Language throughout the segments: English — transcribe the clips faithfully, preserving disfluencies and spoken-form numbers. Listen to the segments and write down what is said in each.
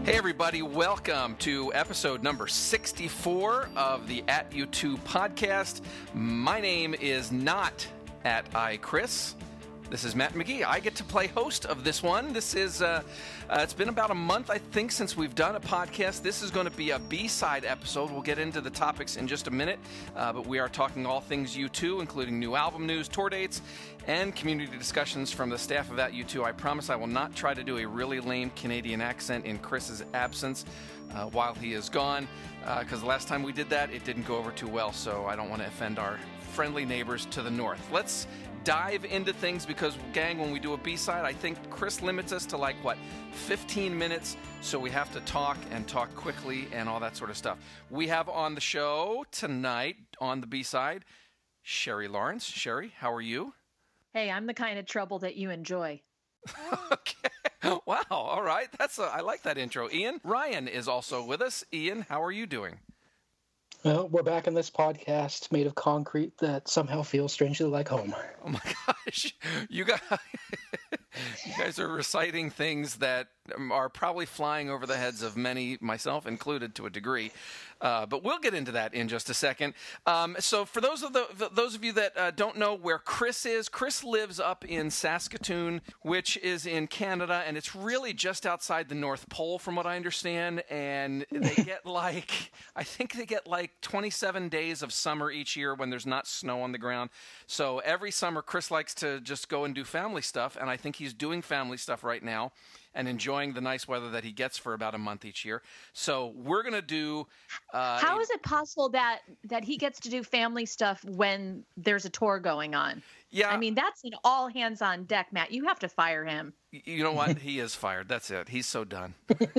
Hey everybody, welcome to episode number sixty-four of the At U two podcast. My name is not at iChris. This is Matt McGee. I get to play host of this one. This is, uh, uh, it's been about a month, I think, since we've done a podcast. This is going to be a B-side episode. We'll get into the topics in just a minute, uh, but we are talking all things U two, including new album news, tour dates, and community discussions from the staff of At U two. I promise I will not try to do a really lame Canadian accent in Chris's absence uh, while he is gone, because uh, the last time we did that, it didn't go over too well, so I don't want to offend our friendly neighbors to the north. Let's dive into things because, gang, when we do a B-side, I think Chris limits us to like, what, fifteen minutes, so we have to talk and talk quickly and all that sort of stuff. We have on the show tonight, on the B-side, Sherry Lawrence. Sherry, how are you? Hey, I'm the kind of trouble that you enjoy. Okay. Wow. All right. That's a, I like that intro. Ian Ryan is also with us. Ian, how are you doing? Well, we're back in this podcast made of concrete that somehow feels strangely like home. Oh my gosh. You guys, you guys are reciting things that are probably flying over the heads of many, myself included to a degree. Uh, but we'll get into that in just a second. Um, so for those of the those of you that uh, don't know where Chris is, Chris lives up in Saskatoon, which is in Canada, and it's really just outside the North Pole, from what I understand. And they get like, I think they get like twenty-seven days of summer each year when there's not snow on the ground. So every summer, Chris likes to just go and do family stuff, and I think he's doing family stuff right now and enjoying the nice weather that he gets for about a month each year. So we're going to do... Uh, How is it possible that, that he gets to do family stuff when there's a tour going on? Yeah. I mean, that's an all hands on deck, Matt. You have to fire him. You know what? He is fired. That's it. He's so done.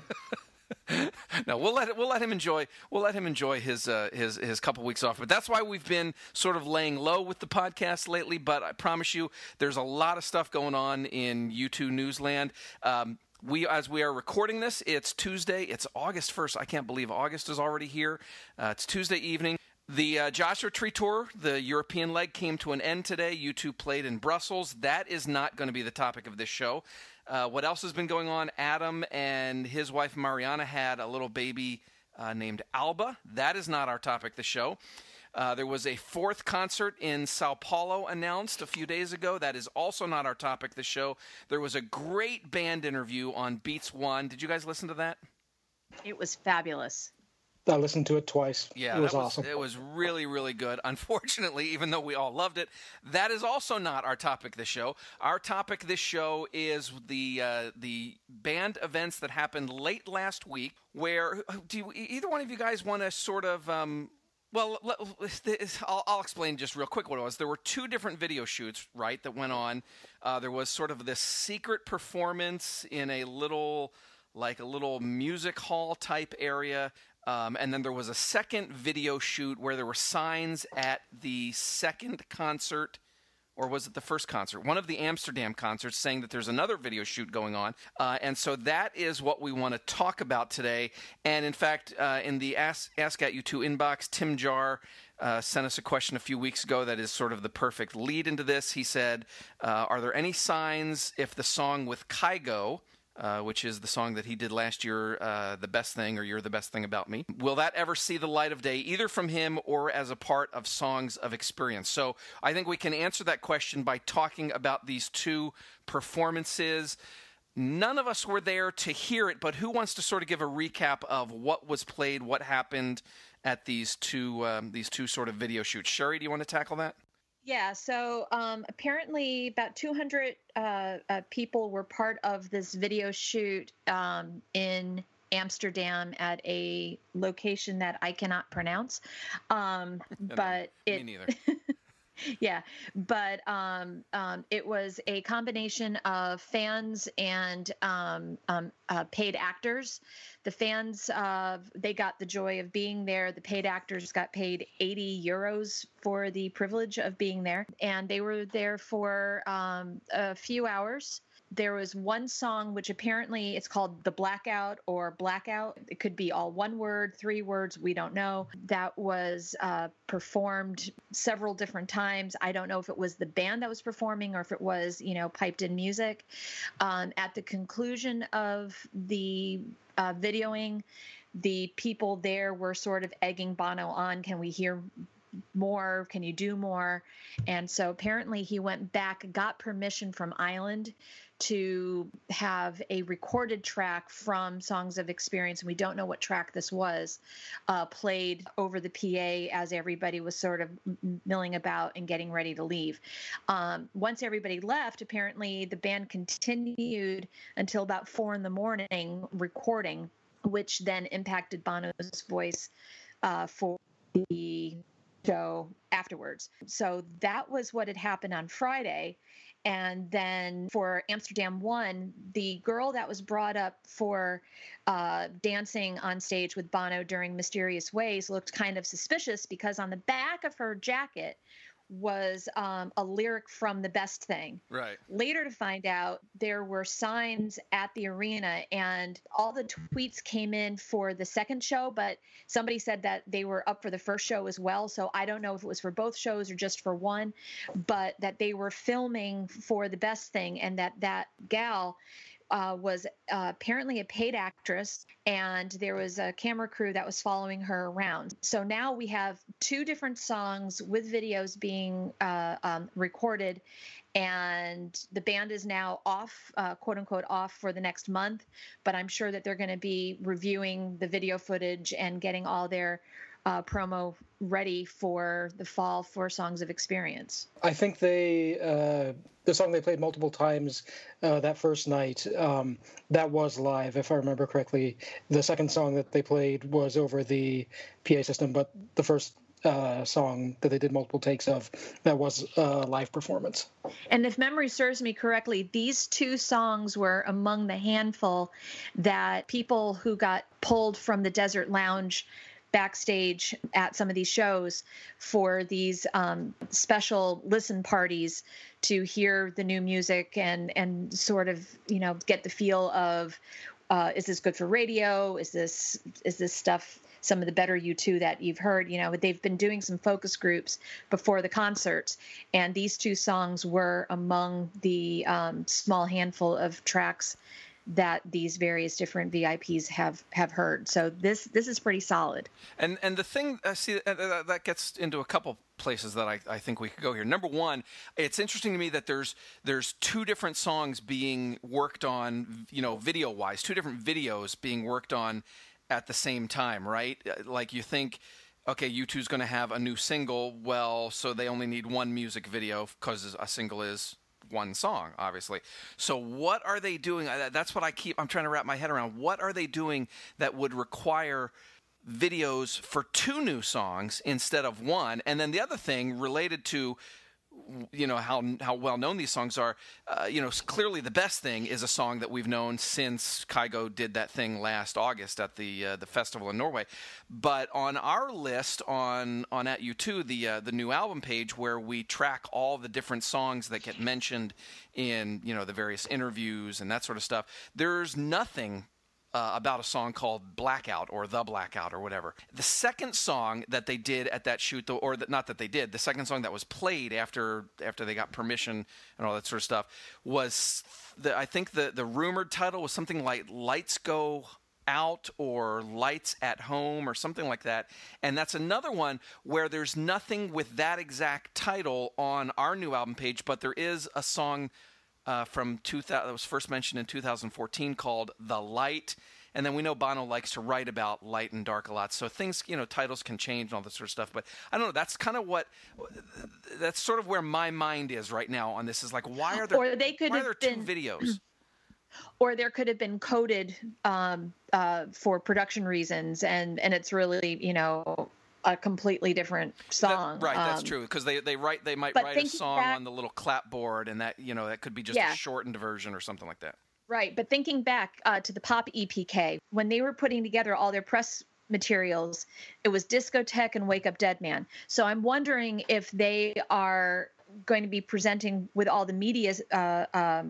No, we'll let it, we'll let him enjoy we'll let him enjoy his uh, his his couple weeks off. But that's why we've been sort of laying low with the podcast lately. But I promise you, there's a lot of stuff going on in U two Newsland. Um, we as we are recording this, it's Tuesday. It's August first. I can't believe August is already here. Uh, it's Tuesday evening. The uh, Joshua Tree Tour, the European leg, came to an end today. U two played in Brussels. That is not going to be the topic of this show. Uh, what else has been going on? Adam and his wife Mariana had a little baby uh, named Alba. That is not our topic this show. Uh, there was a fourth concert in Sao Paulo announced a few days ago. That is also not our topic this show. There was a great band interview on Beats One. Did you guys listen to that? It was fabulous. I listened to it twice. Yeah, it was, that was awesome. It was really, really good. Unfortunately, even though we all loved it, that is also not our topic this show. Our topic this show is the uh, the band events that happened late last week. Where do you, either one of you guys want to sort of? Um, well, let, I'll, I'll explain just real quick what it was. There were two different video shoots, right, that went on. Uh, there was sort of this secret performance in a little, like a little music hall type area. Um, and then there was a second video shoot where there were signs at the second concert, or was it the first concert? One of the Amsterdam concerts saying that there's another video shoot going on. Uh, and so that is what we want to talk about today. And in fact, uh, in the Ask, Ask At U two inbox, Tim Jar uh, sent us a question a few weeks ago that is sort of the perfect lead into this. He said, uh, are there any signs if the song with Kygo, Uh, which is the song that he did last year, uh, The Best Thing, or You're the Best Thing About Me. Will that ever see the light of day, either from him or as a part of Songs of Experience? So I think we can answer that question by talking about these two performances. None of us were there to hear it, but who wants to sort of give a recap of what was played, what happened at these two, um, these two sort of video shoots? Sherry, do you want to tackle that? Yeah, so um, apparently about two hundred uh, uh, people were part of this video shoot um, in Amsterdam at a location that I cannot pronounce. Um, but it, Me neither. Yeah, but um, um, it was a combination of fans and um, um, uh, paid actors. The fans, uh, they got the joy of being there. The paid actors got paid eighty euros for the privilege of being there. And they were there for um, a few hours. there was one song which apparently it's called The Blackout or Blackout. It could be all one word, three words, we don't know. That was uh, performed several different times. I don't know if it was the band that was performing or if it was, you know, piped in music. Um, at the conclusion of the uh, videoing, the people there were sort of egging Bono on. Can we hear more? Can you do more? And so apparently he went back, got permission from Island to have a recorded track from Songs of Experience, and we don't know what track this was, uh, played over the P A as everybody was sort of milling about and getting ready to leave. Um, once everybody left, apparently the band continued until about four in the morning recording, which then impacted Bono's voice uh, for the show afterwards. So that was what had happened on Friday. And then for Amsterdam One, the girl that was brought up for uh, dancing on stage with Bono during Mysterious Ways looked kind of suspicious because on the back of her jacket was um, a lyric from The Best Thing. Right. Later to find out there were signs at the arena, and all the tweets came in for the second show, but somebody said that they were up for the first show as well. So I don't know if it was for both shows or just for one, but that they were filming for The Best Thing, and that that gal Uh, was uh, apparently a paid actress, and there was a camera crew that was following her around. So now we have two different songs with videos being uh, um, recorded, and the band is now off, uh, quote unquote, off for the next month. But I'm sure that they're going to be reviewing the video footage and getting all their uh, promo ready for the fall for Songs of Experience. I think they, uh, the song they played multiple times uh, that first night, um, that was live, if I remember correctly. The second song that they played was over the P A system, but the first uh, song that they did multiple takes of, that was a live performance. And if memory serves me correctly, these two songs were among the handful that people who got pulled from the Desert Lounge backstage at some of these shows for these um, special listen parties to hear the new music and and sort of, you know, get the feel of uh, is this good for radio? Is this is this stuff some of the better U two that you've heard? You know, they've been doing some focus groups before the concerts, and these two songs were among the um, small handful of tracks that these various different V I Ps have have heard. So this this is pretty solid. And and the thing, uh, see, uh, that gets into a couple places that I, I think we could go here. Number one, it's interesting to me that there's there's two different songs being worked on, you know, video wise, two different videos being worked on at the same time, right? Like you think, okay, U two's going to have a new single. Well, so they only need one music video because a single is one song, obviously. So what are they doing? That's what I keep, I'm trying to wrap my head around. What are they doing that would require videos for two new songs instead of one? And then the other thing related to, you know, how how well known these songs are, uh, you know, clearly The Best Thing is a song that we've known since Kygo did that thing last August at the uh, the festival in Norway. But on our list on on at U two, the uh, the new album page where we track all the different songs that get mentioned in, you know, the various interviews and that sort of stuff, there's nothing Uh, about a song called Blackout or The Blackout or whatever. The second song that they did at that shoot, though, or that, not that they did, the second song that was played after after they got permission and all that sort of stuff was, the, I think the, the rumored title was something like Lights Go Out or Lights at Home or something like that. And that's another one where there's nothing with that exact title on our new album page, but there is a song Uh, from two thousand that was first mentioned in two thousand fourteen called The Light. And then we know Bono likes to write about light and dark a lot. So things, you know, titles can change and all this sort of stuff. But I don't know. That's kind of what, that's sort of where my mind is right now on this, is like, why are there, or they could why have are there been, two videos? Or there could have been coded um, uh, for production reasons. And, and it's really, you know, a completely different song. That, right, that's um, true, because they they write they might write a song back, on the little clapboard, and that, you know, that could be just yeah. a shortened version or something like that. Right, but thinking back uh, to the Pop E P K, when they were putting together all their press materials, it was Discotheque and Wake Up Dead Man. So I'm wondering if they are going to be presenting with all the media uh, um,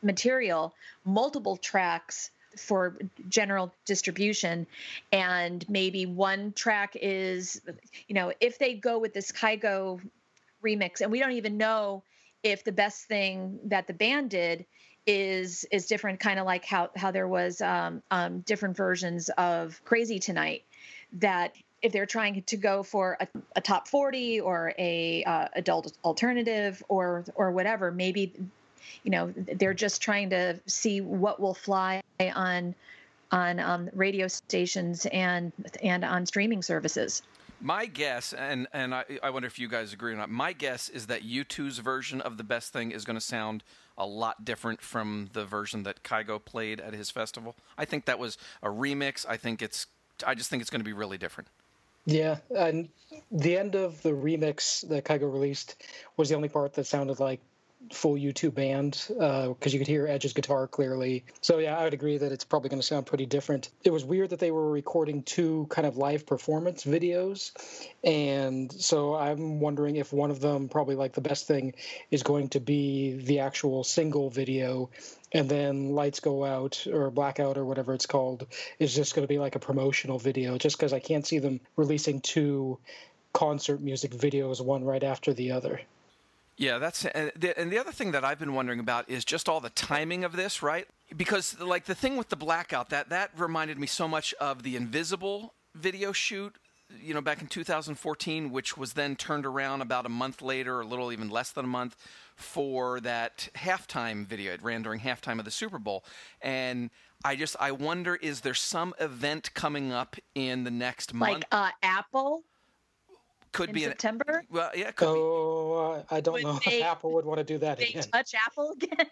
material, multiple tracks for general distribution, and maybe one track is, you know, if they go with this Kygo remix, and we don't even know if the best thing that the band did is is different, kind of like how how there was um, um, different versions of Crazy Tonight, that if they're trying to go for a, a top forty or a uh, adult alternative or or whatever, maybe, you know, they're just trying to see what will fly on on um, radio stations and and on streaming services. My guess, and, and I, I wonder if you guys agree or not, my guess is that U two's version of The Best Thing is going to sound a lot different from the version that Kygo played at his festival. I think that was a remix. I think it's, I just think it's going to be really different. Yeah, and the end of the remix that Kygo released was the only part that sounded like full U two band, because uh, you could hear Edge's guitar clearly. So yeah, I would agree that it's probably going to sound pretty different. It was weird that they were recording two kind of live performance videos, and so I'm wondering if one of them, probably like The Best Thing, is going to be the actual single video, and then Lights Go Out or Blackout or whatever it's called is just going to be like a promotional video, just because I can't see them releasing two concert music videos, one right after the other. Yeah, that's and the, and the other thing that I've been wondering about is just all the timing of this, right? Because like the thing with the blackout, that that reminded me so much of the Invisible video shoot, you know, back in two thousand fourteen, which was then turned around about a month later, or a little even less than a month, for that halftime video. It ran during halftime of the Super Bowl, and I just I wonder, is there some event coming up in the next month? Like uh, Apple. Could in be September. An, well, yeah, it could oh, be. I don't would know they, if Apple would want to do that they again. Touch Apple again.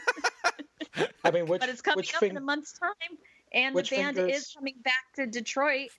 I mean, which, but it's coming which up fing- in a month's time, and the band fingers- is coming back to Detroit,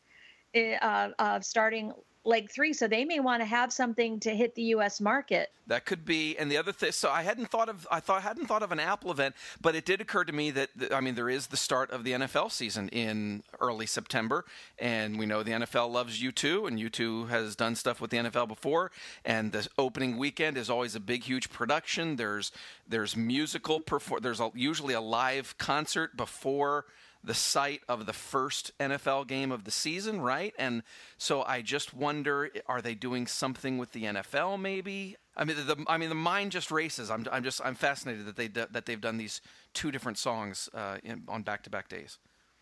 uh, uh, starting leg three. So they may want to have something to hit the U S market. That could be, and the other thing. So I hadn't thought of, I thought I hadn't thought of an Apple event, but it did occur to me that I mean there is the start of the N F L season in early September, and we know the N F L loves U two, and U two has done stuff with the N F L before, and the opening weekend is always a big, huge production. There's there's musical perform. There's a, usually a live concert before the site of the first N F L game of the season, right? And so I just wonder, are they doing something with the N F L maybe? I mean, the I mean the mind just races. I'm I'm just I'm fascinated that they that they've done these two different songs uh, in, on back-to-back days.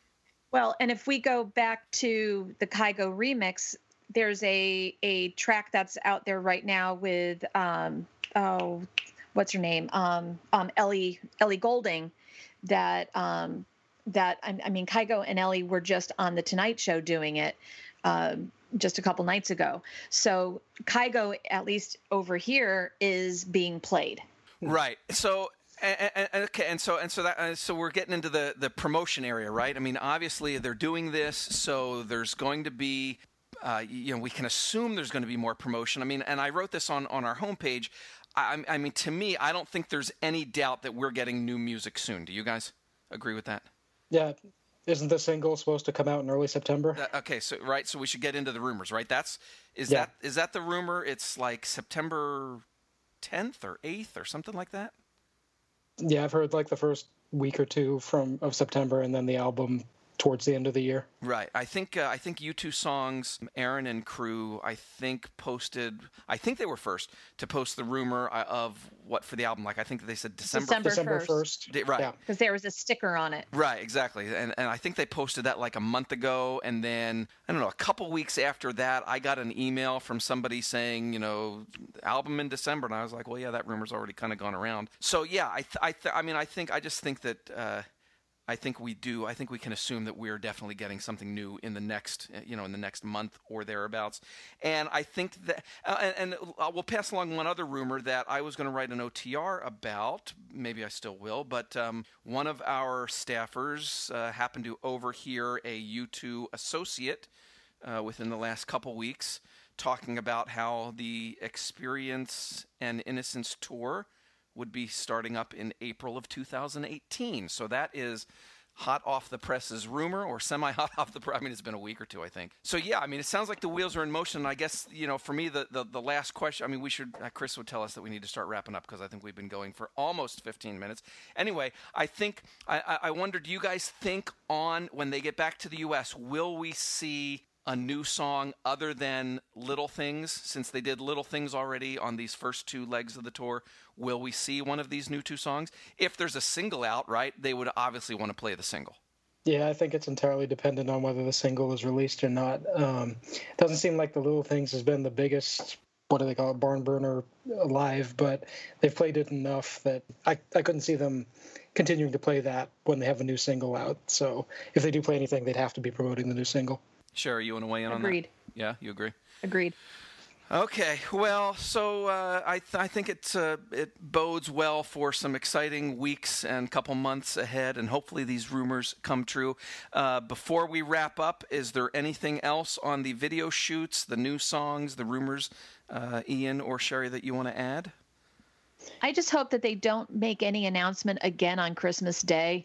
Well, and if we go back to the Kygo remix, there's a a track that's out there right now with um oh what's her name um um Ellie Ellie Goulding that um. that, I mean, Kygo and Ellie were just on The Tonight Show doing it uh, just a couple nights ago. So Kygo, at least over here, is being played. Right. So, and, and, okay, and so and so that uh, so we're getting into the, the promotion area, right? I mean, obviously they're doing this, so there's going to be, uh, you know, we can assume there's going to be more promotion. I mean, and I wrote this on, on our homepage. I, I mean, to me, I don't think there's any doubt that we're getting new music soon. Do you guys agree with that? Yeah, isn't the single supposed to come out in early September? Uh, okay, so right, so we should get into the rumors, right? That's is yeah. that is that the rumor? It's like September tenth or eighth or something like that. Yeah, I've heard like the first week or two from of September, and then the album towards the end of the year. Right. I think uh, I think U two Songs, Aaron and crew, I think posted. I think they were first to post the rumor of what for the album. Like I think they said December. December first. Right. Because there was a sticker on it. Right. Exactly. And and I think they posted that like a month ago, and then I don't know, a couple weeks after that, I got an email from somebody saying, you know, album in December, and I was like, well, yeah, that rumor's already kind of gone around. So yeah, I th- I th- I mean, I think I just think that. Uh, I think we do. I think we can assume that we're definitely getting something new in the next, you know, in the next month or thereabouts. And I think that, uh, and, and we'll pass along one other rumor that I was going to write an O T R about. Maybe I still will. But um, one of our staffers uh, happened to overhear a U two associate uh, within the last couple weeks talking about how the Experience and Innocence tour would be starting up in April of two thousand eighteen. So that is hot off the presses rumor or semi-hot off the press. I mean, it's been a week or two, I think. So, yeah, I mean, it sounds like the wheels are in motion. I guess, you know, for me, the, the, the last question, I mean, we should, uh, Chris would tell us that we need to start wrapping up because I think we've been going for almost fifteen minutes. Anyway, I think, I, I wonder, do you guys think on, when they get back to the U S, will we see a new song other than Little Things, since they did Little Things already on these first two legs of the tour? Will we see one of these new two songs? If there's a single out, right, they would obviously want to play the single. Yeah, I think it's entirely dependent on whether the single is released or not. Um, doesn't seem like the Little Things has been the biggest, what do they call it, barn burner live, but they've played it enough that I, I couldn't see them continuing to play that when they have a new single out. So if they do play anything, they'd have to be promoting the new single. Sure, you want to weigh in on that? Agreed. Yeah, you agree? Agreed. Okay, well, so uh, I th- I think it's uh, it bodes well for some exciting weeks and couple months ahead, and hopefully these rumors come true. Uh, before we wrap up, is there anything else on the video shoots, the new songs, the rumors, uh, Ian or Sherry, that you want to add? I just hope that they don't make any announcement again on Christmas Day.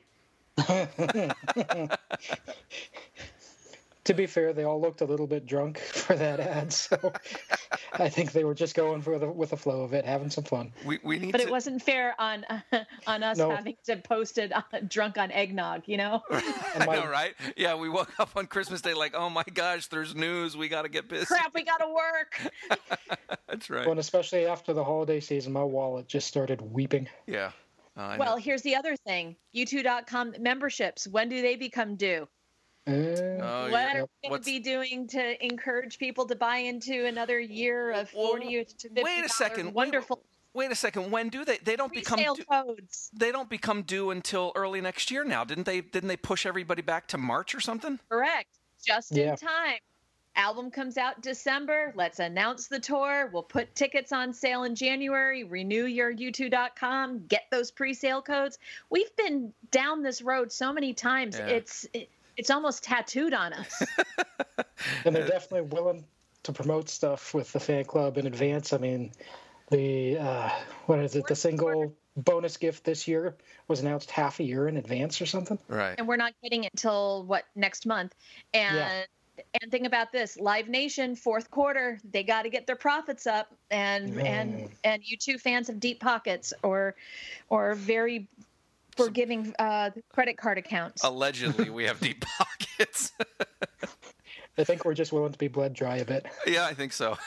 To be fair, they all looked a little bit drunk for that ad, so I think they were just going for the with the flow of it, having some fun. We we need But to... it wasn't fair on uh, on us No. having to post it uh, drunk on eggnog, you know? I my- know, right? Yeah, we woke up on Christmas Day like, oh my gosh, there's news. We got to get busy. Crap, we gotta work. That's right. Well, and especially after the holiday season, my wallet just started weeping. Yeah. Uh, I know. Well, here's the other thing. U two dot com memberships, when do they become due? Uh, Oh, what yeah. are we going What's- to be doing to encourage people to buy into another year of Well, forty or to fifty dollars wait a second. Wait- wonderful Wait a second. When do they? They don't become. resale Due, codes? they don't become due until early next year. Now, didn't they? Didn't they push everybody back to March or something? Correct. Just Yeah. in time. Album comes out December. Let's announce the tour. We'll put tickets on sale in January. Renew your U two dot com. Get those pre-sale codes. We've been down this road so many times. Yeah. It's it, it's almost tattooed on us. and they're definitely willing to promote stuff with the fan club in advance. I mean, the uh, what is it? The single bonus gift this year was announced half a year in advance or something. Right. And we're not getting it till what, next month. And Yeah. and think about this, Live Nation fourth quarter, they got to get their profits up, and and Mm. and U two fans have deep pockets or or very forgiving uh, credit card accounts. Allegedly, we have deep pockets. I think we're just willing to be bled dry a bit. Yeah, I think so.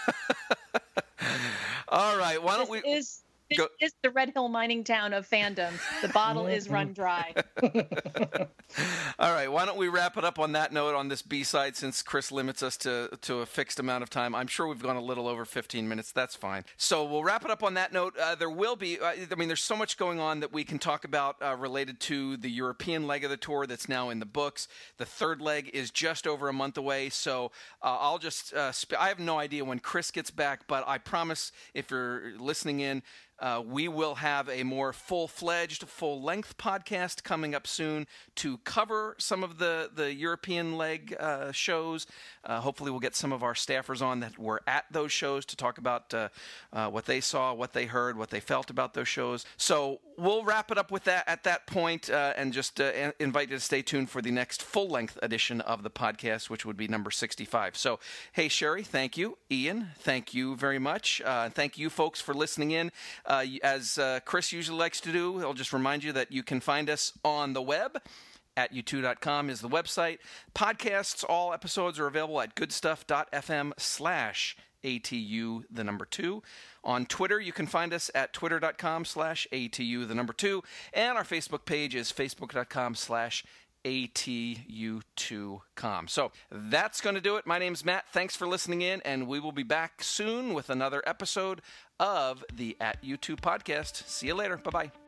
All right. Why don't This we? is this go- is the Red Hill mining town of fandom. The bottle is run dry. All right, why don't we wrap it up on that note on this B-side, since Chris limits us to, to a fixed amount of time. I'm sure we've gone a little over fifteen minutes. That's fine. So we'll wrap it up on that note. Uh, there will be, uh, I mean, there's so much going on that we can talk about uh, related to the European leg of the tour that's now in the books. The third leg is just over a month away, so uh, I'll just, uh, sp- I have no idea when Chris gets back, but I promise if you're listening in, Uh, we will have a more full-fledged, full-length podcast coming up soon to cover some of the, the European leg uh, shows. Uh, hopefully we'll get some of our staffers on that were at those shows to talk about uh, uh, what they saw, what they heard, what they felt about those shows. So we'll wrap it up with that at that point, uh, and just uh, invite you to stay tuned for the next full-length edition of the podcast, which would be number sixty-five. So, hey, Sherry, thank you. Ian, thank you very much. Uh, thank you, folks, for listening in. Uh, as uh, Chris usually likes to do, I'll just remind you that you can find us on the web. At U two dot com is the website. Podcasts, all episodes are available at goodstuff.fm slash ATU, the number two. On Twitter, you can find us at twitter.com slash ATU, the number two. And our Facebook page is facebook.com slash A T U two com. So that's going to do it. My name's Matt. Thanks for listening in, and we will be back soon with another episode of the At U two podcast. See you later. Bye-bye.